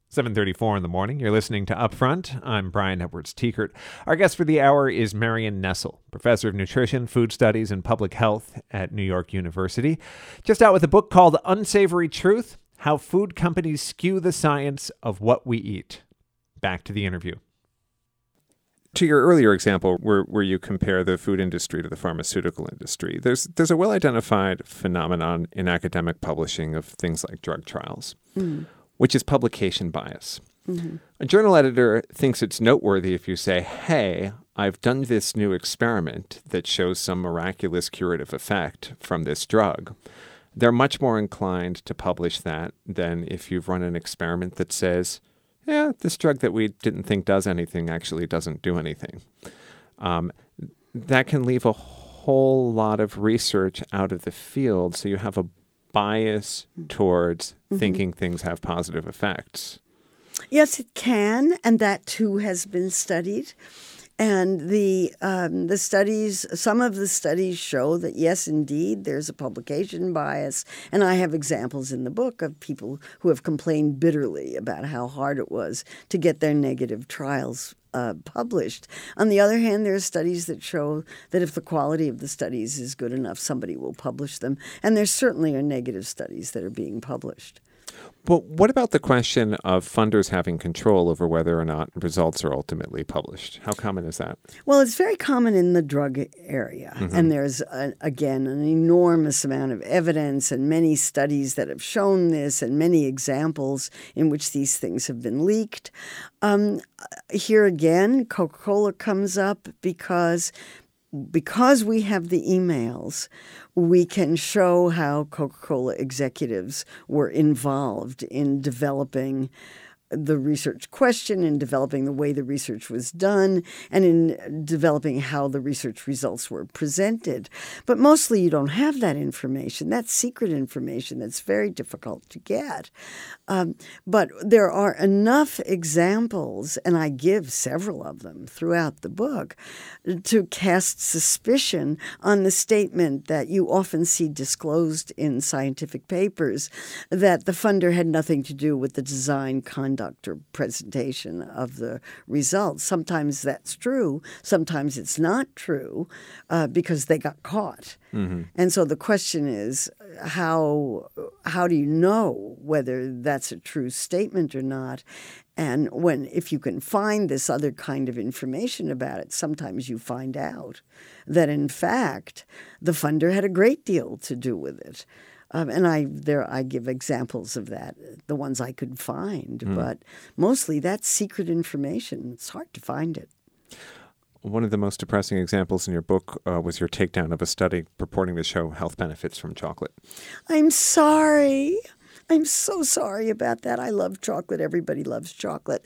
7:34 in the morning. You're listening to Upfront. I'm Brian Edwards-Tiekert. Our guest for the hour is Marion Nestle, professor of nutrition, food studies, and public health at New York University. Just out with a book called Unsavory Truth: How Food Companies Skew the Science of What We Eat. Back to the interview. To your earlier example, where you compare the food industry to the pharmaceutical industry, there's a well-identified phenomenon in academic publishing of things like drug trials, which is publication bias. Mm-hmm. A journal editor thinks it's noteworthy if you say, hey, I've done this new experiment that shows some miraculous curative effect from this drug. They're much more inclined to publish that than if you've run an experiment that says, yeah, this drug that we didn't think does anything actually doesn't do anything. That can leave a whole lot of research out of the field, so you have a bias towards thinking things have positive effects. Yes, it can, and that too has been studied. And the studies, some of the studies show that yes, indeed, there's a publication bias. And I have examples in the book of people who have complained bitterly about how hard it was to get their negative trials published. On the other hand, there are studies that show that if the quality of the studies is good enough, somebody will publish them. And there certainly are negative studies that are being published. But what about the question of funders having control over whether or not results are ultimately published? How common is that? Well, it's very common in the drug area. Mm-hmm. And there's, again, an enormous amount of evidence and many studies that have shown this and many examples in which these things have been leaked. Here again, Coca-Cola comes up because we have the emails, we can show how Coca-Cola executives were involved in developing the research question, in developing the way the research was done, and in developing how the research results were presented. But mostly you don't have that information. That's secret information that's very difficult to get. But there are enough examples, and I give several of them throughout the book, to cast suspicion on the statement that you often see disclosed in scientific papers that the funder had nothing to do with the design, conduct, or presentation of the results. Sometimes that's true. Sometimes it's not true because they got caught. Mm-hmm. And so the question is, how do you know whether that's a true statement or not? And if you can find this other kind of information about it, sometimes you find out that, in fact, the funder had a great deal to do with it. And I give examples of that, the ones I could find. But mostly that's secret information. It's hard to find it. One of the most depressing examples in your book was your takedown of a study purporting to show health benefits from chocolate. I'm sorry. I'm so sorry about that. I love chocolate. Everybody loves chocolate.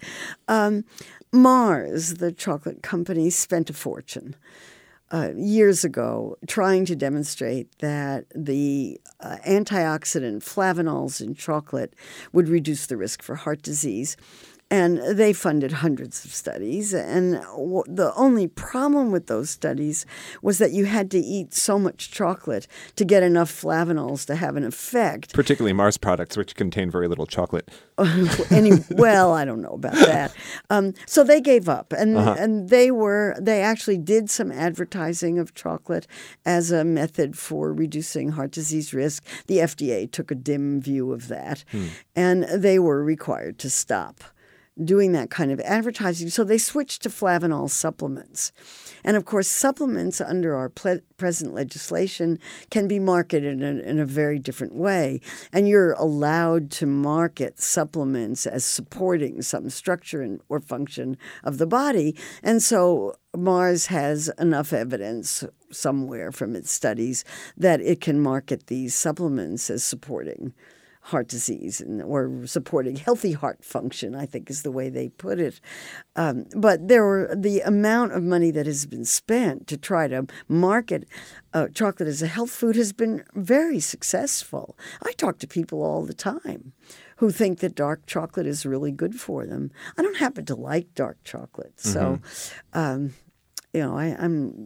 Mars, the chocolate company, spent a fortune years ago trying to demonstrate that the antioxidant flavonols in chocolate would reduce the risk for heart disease. And they funded hundreds of studies. And the only problem with those studies was that you had to eat so much chocolate to get enough flavonols to have an effect. Particularly Mars products, which contain very little chocolate. Well, I don't know about that. So they gave up. And they actually did some advertising of chocolate as a method for reducing heart disease risk. The FDA took a dim view of that. And they were required to stop doing that kind of advertising. So they switched to flavanol supplements. And of course, supplements under our present legislation can be marketed in a very different way. And you're allowed to market supplements as supporting some structure or function of the body. And so Mars has enough evidence somewhere from its studies that it can market these supplements as supporting heart disease or supporting healthy heart function, I think is the way they put it. But the amount of money that has been spent to try to market chocolate as a health food has been very successful. I talk to people all the time who think that dark chocolate is really good for them. I don't happen to like dark chocolate. So, I'm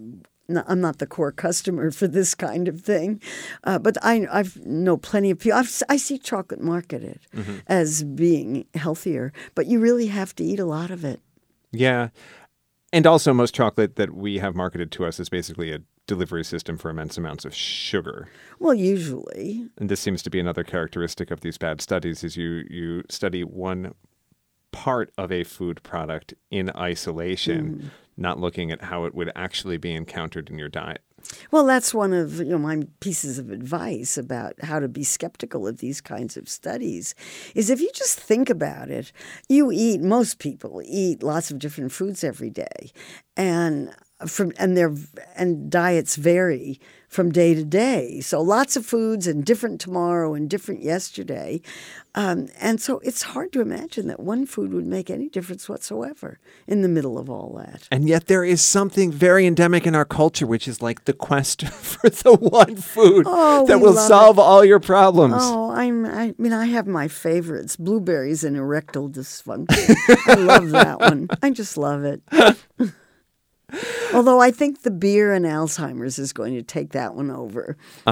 I'm not the core customer for this kind of thing, but I know plenty of people. I see chocolate marketed as being healthier, but you really have to eat a lot of it. Yeah. And also most chocolate that we have marketed to us is basically a delivery system for immense amounts of sugar. Well, usually. And this seems to be another characteristic of these bad studies is you study one part of a food product in isolation, not looking at how it would actually be encountered in your diet. Well, that's one of my pieces of advice about how to be skeptical of these kinds of studies is if you just think about it, most people eat lots of different foods every day, and diets vary from day to day. So lots of foods and different tomorrow and different yesterday. And so it's hard to imagine that one food would make any difference whatsoever in the middle of all that. And yet there is something very endemic in our culture, which is like the quest for the one food that will solve all your problems. Oh, I have my favorites, blueberries and erectile dysfunction. I love that one. I just love it. Although I think the beer and Alzheimer's is going to take that one over.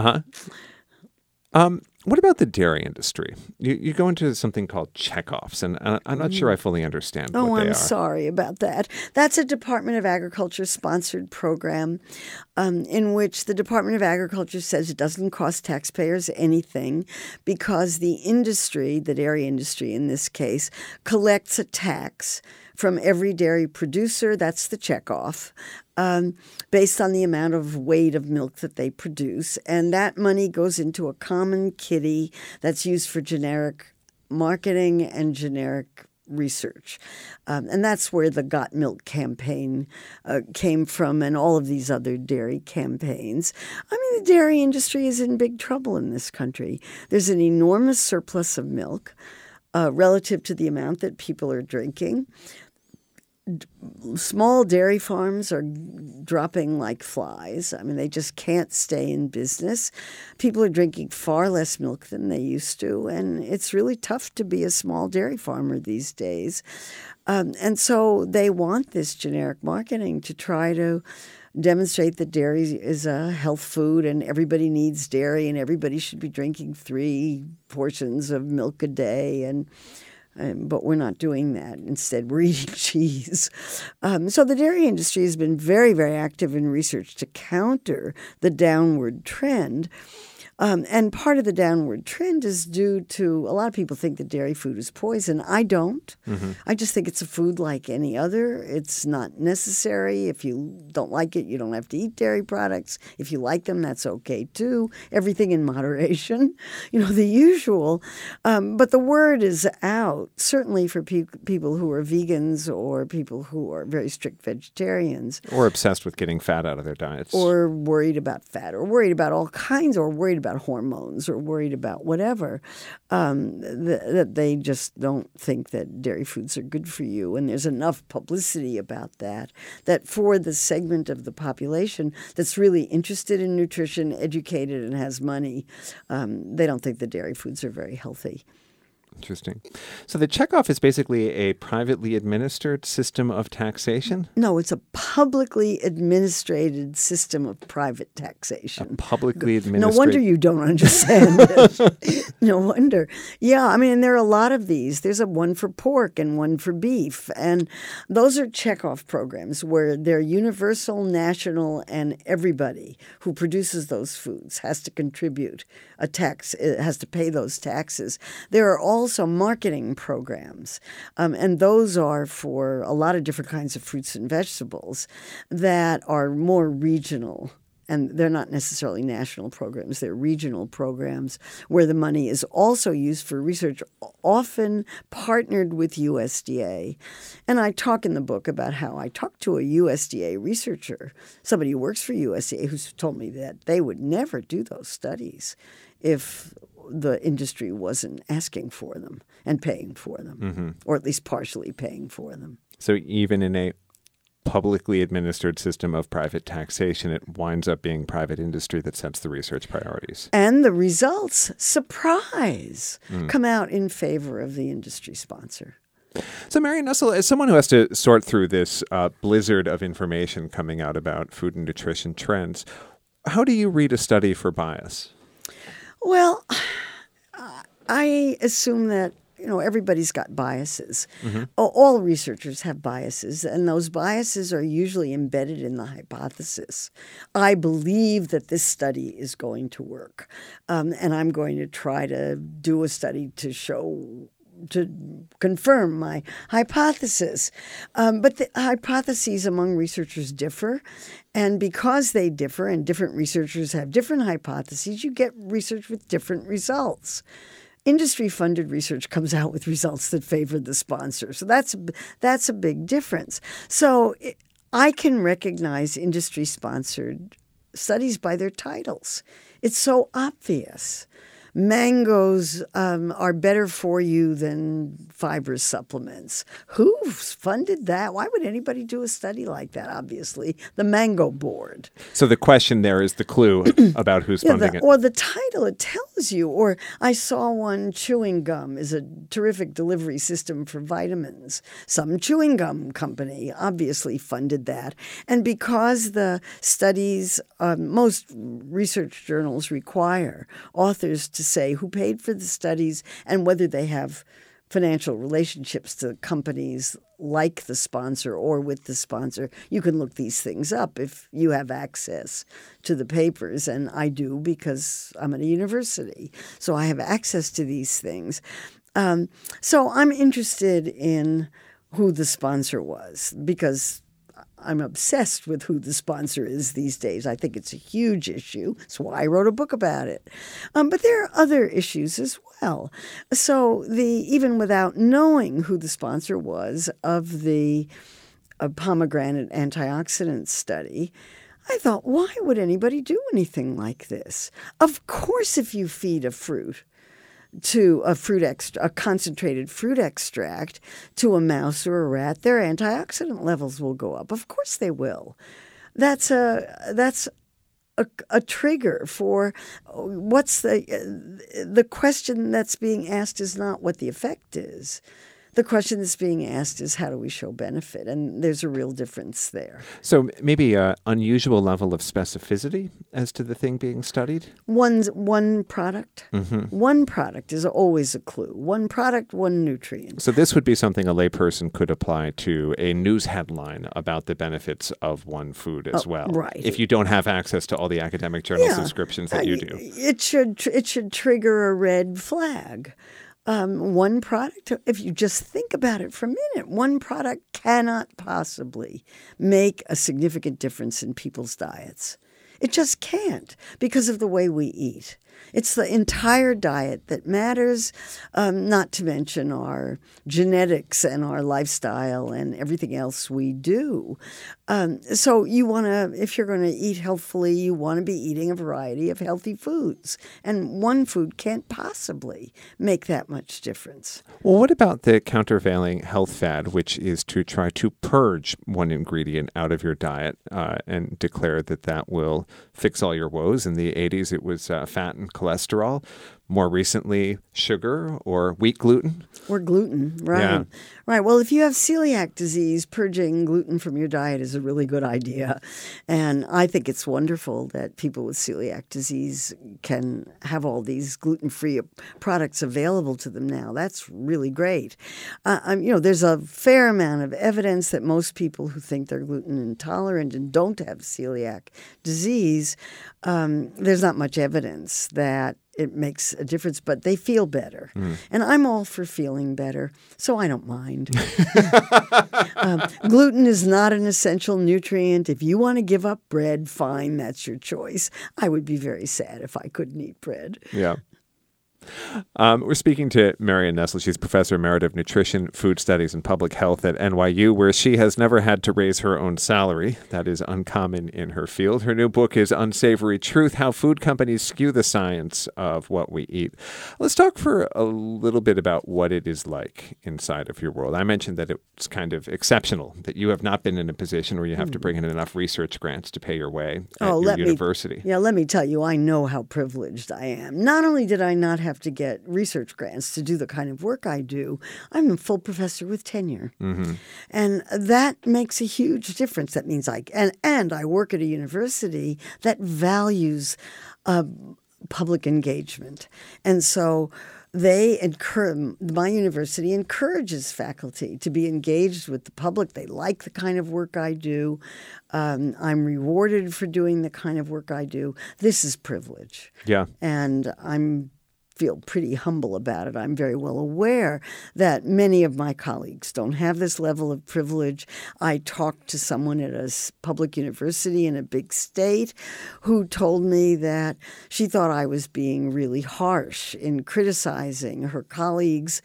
What about the dairy industry? You go into something called checkoffs, and I'm not sure I fully understand what they are. I'm sorry about that. That's a Department of Agriculture-sponsored program in which the Department of Agriculture says it doesn't cost taxpayers anything because the industry, the dairy industry in this case, collects a tax from every dairy producer, that's the checkoff, based on the amount of weight of milk that they produce. And that money goes into a common kitty that's used for generic marketing and generic research. And that's where the Got Milk campaign came from and all of these other dairy campaigns. I mean, the dairy industry is in big trouble in this country. There's an enormous surplus of milk relative to the amount that people are drinking. Small dairy farms are dropping like flies. I mean, they just can't stay in business. People are drinking far less milk than they used to, and it's really tough to be a small dairy farmer these days. And so they want this generic marketing to try to demonstrate that dairy is a health food and everybody needs dairy and everybody should be drinking 3 portions of milk a day. But we're not doing that. Instead, we're eating cheese. So the dairy industry has been very, very active in research to counter the downward trend. And part of the downward trend is due to a lot of people think that dairy food is poison. I don't. I just think it's a food like any other. It's not necessary. If you don't like it, you don't have to eat dairy products. If you like them, that's okay too. Everything in moderation, the usual. But the word is out, certainly for people who are vegans or people who are very strict vegetarians. Or obsessed with getting fat out of their diets. Or worried about fat, or worried about all kinds, or worried about hormones, or worried about whatever, that they just don't think that dairy foods are good for you. And there's enough publicity about that for the segment of the population that's really interested in nutrition, educated, and has money, they don't think the dairy foods are very healthy. Interesting. So the checkoff is basically a privately administered system of taxation? No, it's a publicly administrated system of private taxation. A publicly administered... No wonder you don't understand it. No wonder. Yeah, I mean, there are a lot of these. There's one for pork and one for beef. And those are checkoff programs where they're universal, national, and everybody who produces those foods has to contribute a tax, has to pay those taxes. There are also marketing programs, and those are for a lot of different kinds of fruits and vegetables that are more regional. And they're not necessarily national programs. They're regional programs where the money is also used for research, often partnered with USDA. And I talk in the book about how I talked to a USDA researcher, somebody who works for USDA, who's told me that they would never do those studies if the industry wasn't asking for them and paying for them, or at least partially paying for them. So even in a publicly administered system of private taxation, it winds up being private industry that sets the research priorities. And the results, surprise, come out in favor of the industry sponsor. So, Marion Nestle, as someone who has to sort through this blizzard of information coming out about food and nutrition trends, how do you read a study for bias? Well, I assume that everybody's got biases. Mm-hmm. All researchers have biases, and those biases are usually embedded in the hypothesis. I believe that this study is going to work, and I'm going to try to do a study to confirm my hypothesis. But the hypotheses among researchers differ. And because they differ and different researchers have different hypotheses, you get research with different results. Industry-funded research comes out with results that favor the sponsor. So that's a big difference. So I can recognize industry-sponsored studies by their titles. It's so obvious. Mangoes are better for you than fiber supplements. Who funded that? Why would anybody do a study like that? Obviously, the Mango Board. So the question there is the clue about who's funding it. Or the title, it tells you. Or I saw one, chewing gum is a terrific delivery system for vitamins. Some chewing gum company obviously funded that. And because the studies, most research journals require authors to say who paid for the studies and whether they have financial relationships to companies like the sponsor or with the sponsor. You can look these things up if you have access to the papers, and I do because I'm at a university. So I have access to these things. So I'm interested in who the sponsor was because I'm obsessed with who the sponsor is these days. I think it's a huge issue. That's why I wrote a book about it. But there are other issues as well. So even without knowing who the sponsor was of the pomegranate antioxidant study, I thought, why would anybody do anything like this? Of course, if you feed a fruit to a concentrated fruit extract to a mouse or a rat, their antioxidant levels will go up. Of course they will. That's a trigger for what's the question that's being asked is not what the effect is. The question that's being asked is how do we show benefit? And there's a real difference there. So maybe an unusual level of specificity as to the thing being studied? One product. Mm-hmm. One product is always a clue. One product, one nutrient. So this would be something a layperson could apply to a news headline about the benefits of one food as well. Right. If you don't have access to all the academic journal subscriptions that you do. It should trigger a red flag. One product, if you just think about it for a minute, one product cannot possibly make a significant difference in people's diets. It just can't because of the way we eat. It's the entire diet that matters, not to mention our genetics and our lifestyle and everything else we do. So you want to, if you're going to eat healthfully, you want to be eating a variety of healthy foods. And one food can't possibly make that much difference. Well, what about the countervailing health fad, which is to try to purge one ingredient out of your diet and declare that that will fix all your woes? In the 80s, it was fat and cholesterol. More recently, sugar or wheat gluten. Or gluten, right. Yeah. Right. Well, if you have celiac disease, purging gluten from your diet is a really good idea. And I think it's wonderful that people with celiac disease can have all these gluten-free products available to them now. That's really great. There's a fair amount of evidence that most people who think they're gluten intolerant and don't have celiac disease, there's not much evidence that it makes a difference, but they feel better. And I'm all for feeling better, so I don't mind. Gluten is not an essential nutrient. If you want to give up bread, fine, that's your choice. I would be very sad if I couldn't eat bread. Yeah. We're speaking to Marion Nestle. She's Professor Emerita of Nutrition, Food Studies, and Public Health at NYU, where she has never had to raise her own salary. That is uncommon in her field. Her new book is Unsavory Truth: How Food Companies Skew the Science of What We Eat. Let's talk for a little bit about what it is like inside of your world. I mentioned that it's kind of exceptional, that you have not been in a position where you have to bring in enough research grants to pay your way at your university. Let me tell you, I know how privileged I am. Not only did I not have have to get research grants to do the kind of work I do, I'm a full professor with tenure. Mm-hmm. And that makes a huge difference. That means and I work at a university that values public engagement. And so my university encourages faculty to be engaged with the public. They like the kind of work I do. I'm rewarded for doing the kind of work I do. This is privilege. Yeah. And feel pretty humble about it. I'm very well aware that many of my colleagues don't have this level of privilege. I talked to someone at a public university in a big state who told me that she thought I was being really harsh in criticizing her colleagues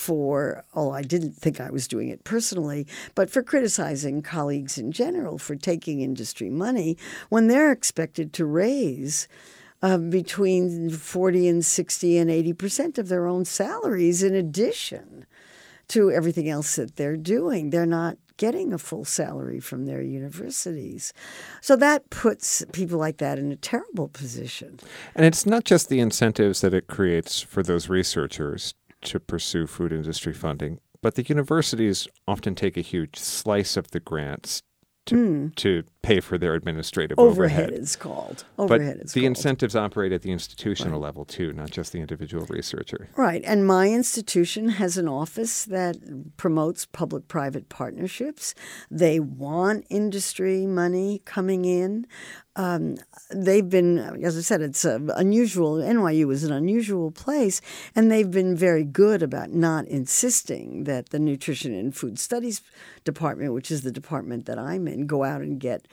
I didn't think I was doing it personally, but for criticizing colleagues in general for taking industry money when they're expected to raise between 40 and 60 and 80% of their own salaries in addition to everything else that they're doing. They're not getting a full salary from their universities. So that puts people like that in a terrible position. And it's not just the incentives that it creates for those researchers to pursue food industry funding, but the universities often take a huge slice of the grants to pay for their administrative overhead. It's called. But the incentives operate at the institutional level too, not just the individual researcher. Right. And my institution has an office that promotes public-private partnerships. They want industry money coming in. They've been, as I said, it's unusual. NYU is an unusual place, and they've been very good about not insisting that the Nutrition and Food Studies Department, which is the department that I'm in, go out and get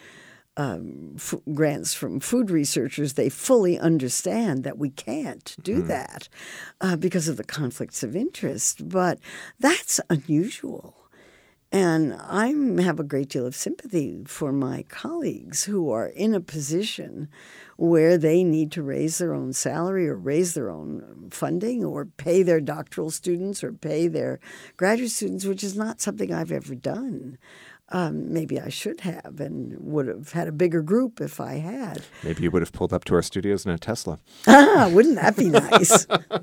grants from food researchers. They fully understand that we can't do that because of the conflicts of interest. But that's unusual. And I have a great deal of sympathy for my colleagues who are in a position where they need to raise their own salary or raise their own funding or pay their doctoral students or pay their graduate students, which is not something I've ever done. Maybe I should have and would have had a bigger group if I had. Maybe you would have pulled up to our studios in a Tesla. Wouldn't that be nice?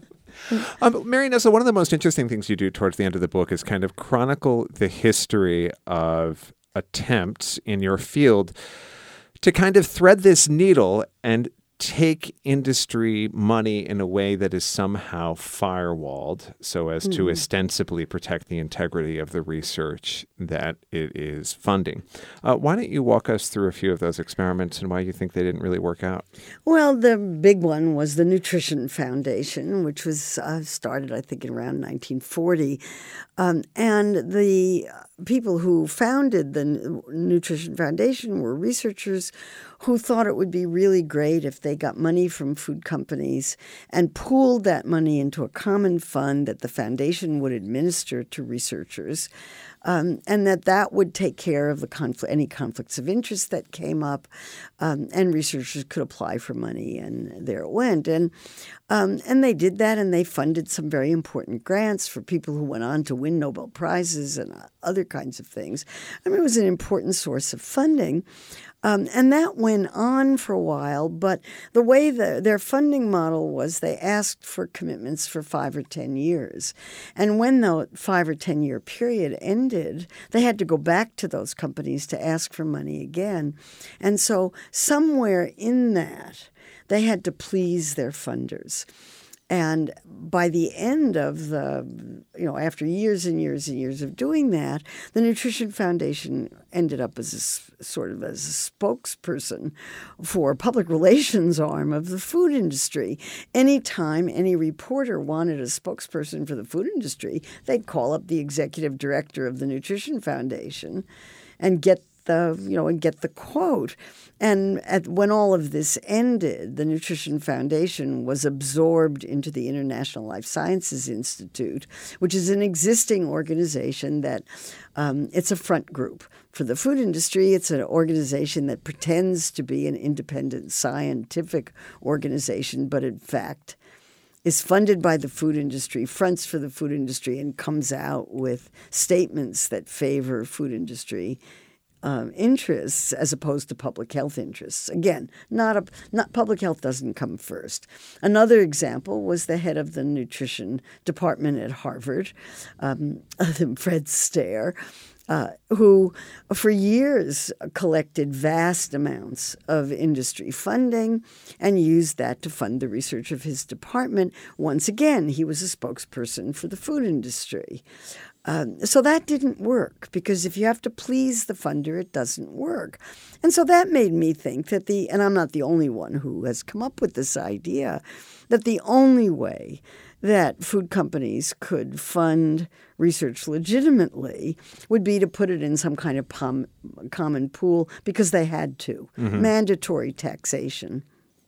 Mary Nessel, one of the most interesting things you do towards the end of the book is kind of chronicle the history of attempts in your field to kind of thread this needle and take industry money in a way that is somehow firewalled so as to ostensibly protect the integrity of the research that it is funding. Why don't you walk us through a few of those experiments and why you think they didn't really work out? Well, the big one was the Nutrition Foundation, which was started, I think, in around 1940. And the people who founded the Nutrition Foundation were researchers who thought it would be really great if they got money from food companies and pooled that money into a common fund that the foundation would administer to researchers, and that would take care of any conflicts of interest that came up, and researchers could apply for money, and there it went. And they did that, and they funded some very important grants for people who went on to win Nobel Prizes and other kinds of things. I mean, it was an important source of funding. And that went on for a while, but the way their funding model was they asked for commitments for 5 or 10 years. And when the 5 or 10 year period ended, they had to go back to those companies to ask for money again. And so somewhere in that, they had to please their funders. And by the end of after years and years and years of doing that, the Nutrition Foundation ended up as a spokesperson for a public relations arm of the food industry. Anytime any reporter wanted a spokesperson for the food industry, they'd call up the executive director of the Nutrition Foundation and get the quote. And when all of this ended, the Nutrition Foundation was absorbed into the International Life Sciences Institute, which is an existing organization that it's a front group for the food industry. It's an organization that pretends to be an independent scientific organization, but in fact is funded by the food industry, fronts for the food industry, and comes out with statements that favor food industry interests as opposed to public health interests. Again, not public health doesn't come first. Another example was the head of the nutrition department at Harvard, Fred Stair, who for years collected vast amounts of industry funding and used that to fund the research of his department. Once again, he was a spokesperson for the food industry. So that didn't work, because if you have to please the funder, it doesn't work. And so that made me think that and I'm not the only one who has come up with this idea, that the only way that food companies could fund research legitimately would be to put it in some kind of common pool, because they had to. Mandatory taxation.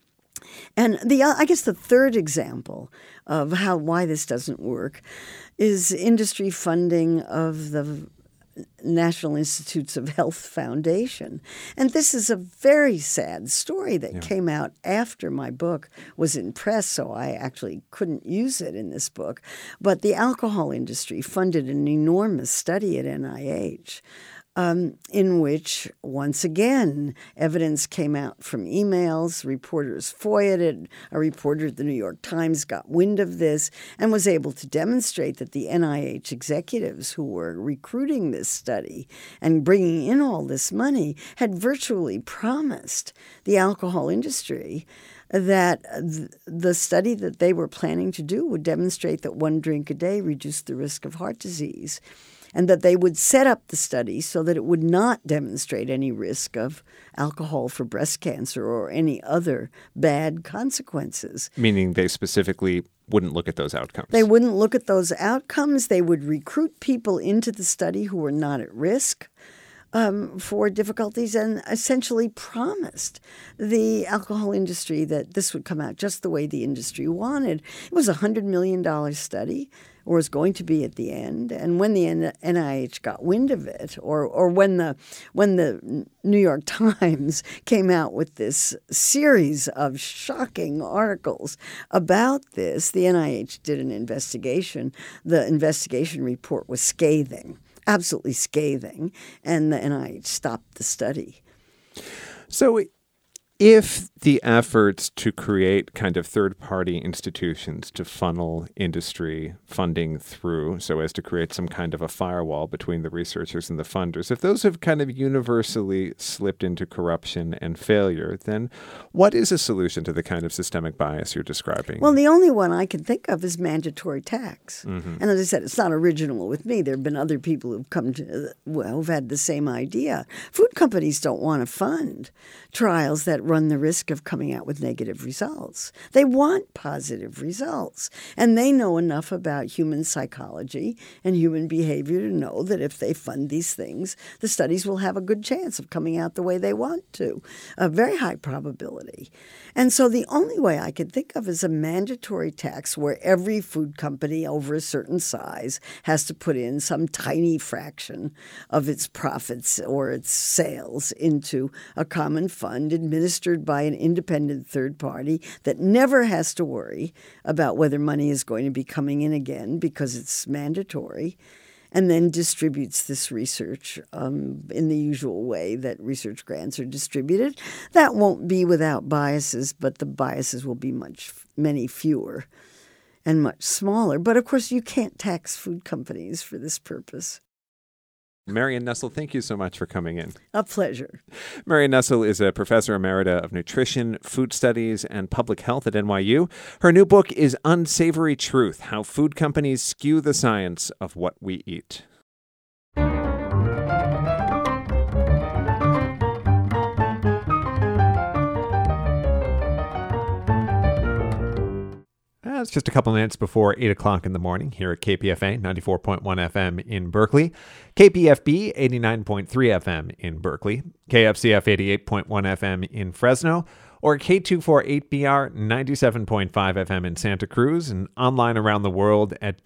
And I guess the third example of why this doesn't work is industry funding of the National Institutes of Health Foundation. And this is a very sad story that came out after my book was in press, so I actually couldn't use it in this book. But the alcohol industry funded an enormous study at NIH in which, once again, evidence came out from emails. Reporters FOIA'd it. A reporter at the New York Times got wind of this and was able to demonstrate that the NIH executives who were recruiting this study and bringing in all this money had virtually promised the alcohol industry that the study that they were planning to do would demonstrate that one drink a day reduced the risk of heart disease, and that they would set up the study so that it would not demonstrate any risk of alcohol for breast cancer or any other bad consequences. Meaning they specifically wouldn't look at those outcomes. They wouldn't look at those outcomes. They would recruit people into the study who were not at risk for difficulties, and essentially promised the alcohol industry that this would come out just the way the industry wanted. It was a $100 million study, or was going to be at the end. And when the NIH got wind of it, or when the New York Times came out with this series of shocking articles about this, the NIH did an investigation. The investigation report was scathing, absolutely scathing, and the NIH stopped the study. So if the efforts to create kind of third-party institutions to funnel industry funding through so as to create some kind of a firewall between the researchers and the funders, if those have kind of universally slipped into corruption and failure, then what is a solution to the kind of systemic bias you're describing? Well, the only one I can think of is mandatory tax. And as I said, it's not original with me. There have been other people who've had the same idea. Food companies don't want to fund trials that run the risk of coming out with negative results. They want positive results. And they know enough about human psychology and human behavior to know that if they fund these things, the studies will have a good chance of coming out the way they want to, a very high probability. And so the only way I could think of is a mandatory tax where every food company over a certain size has to put in some tiny fraction of its profits or its sales into a common fund administered by an independent third party that never has to worry about whether money is going to be coming in again because it's mandatory, and then distributes this research in the usual way that research grants are distributed. That won't be without biases, but the biases will be many fewer and much smaller. But of course, you can't tax food companies for this purpose. Marion Nestle, thank you so much for coming in. A pleasure. Marion Nestle is a professor emerita of nutrition, food studies, and public health at NYU. Her new book is Unsavory Truth: How Food Companies Skew the Science of What We Eat. It's just a couple minutes before 8 o'clock in the morning here at KPFA 94.1 FM in Berkeley, KPFB 89.3 FM in Berkeley, KFCF 88.1 FM in Fresno, or K248BR 97.5 FM in Santa Cruz, and online around the world at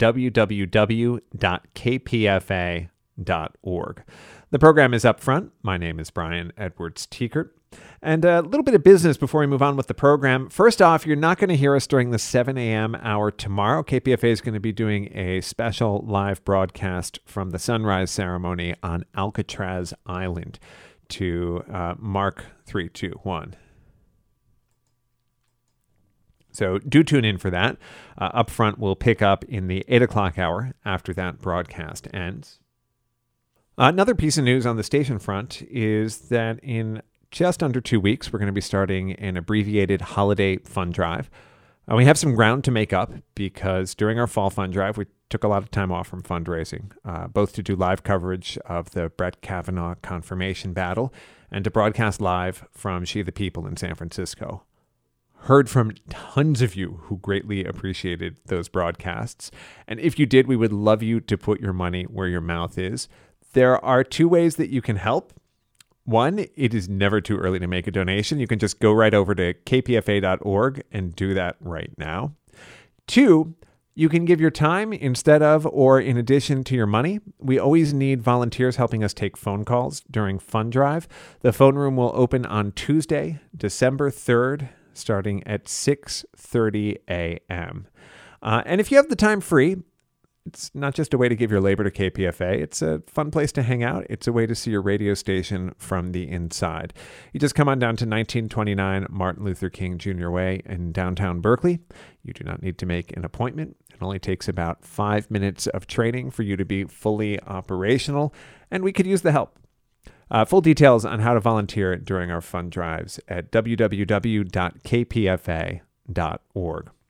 www.kpfa.org. The program is Up Front. My name is Brian Edwards Tiekert. And a little bit of business before we move on with the program. First off, you're not going to hear us during the 7 a.m. hour tomorrow. KPFA is going to be doing a special live broadcast from the sunrise ceremony on Alcatraz Island to mark 3, 2, 1. So do tune in for that. Upfront will pick up in the 8 o'clock hour after that broadcast ends. Another piece of news on the station front is that in just under 2 weeks, we're going to be starting an abbreviated holiday fund drive. We have some ground to make up because during our fall fund drive, we took a lot of time off from fundraising, both to do live coverage of the Brett Kavanaugh confirmation battle and to broadcast live from She the People in San Francisco. Heard from tons of you who greatly appreciated those broadcasts. And if you did, we would love you to put your money where your mouth is. There are 2 ways that you can help. One, it is never too early to make a donation. You can just go right over to kpfa.org and do that right now. 2, you can give your time instead of or in addition to your money. We always need volunteers helping us take phone calls during Fund Drive. The phone room will open on Tuesday, December 3rd, starting at 6:30 a.m. And if you have the time free, it's not just a way to give your labor to KPFA. It's a fun place to hang out. It's a way to see your radio station from the inside. You just come on down to 1929 Martin Luther King Jr. Way in downtown Berkeley. You do not need to make an appointment. It only takes about 5 minutes of training for you to be fully operational, and we could use the help. Full details on how to volunteer during our fund drives at www.kpfa.org.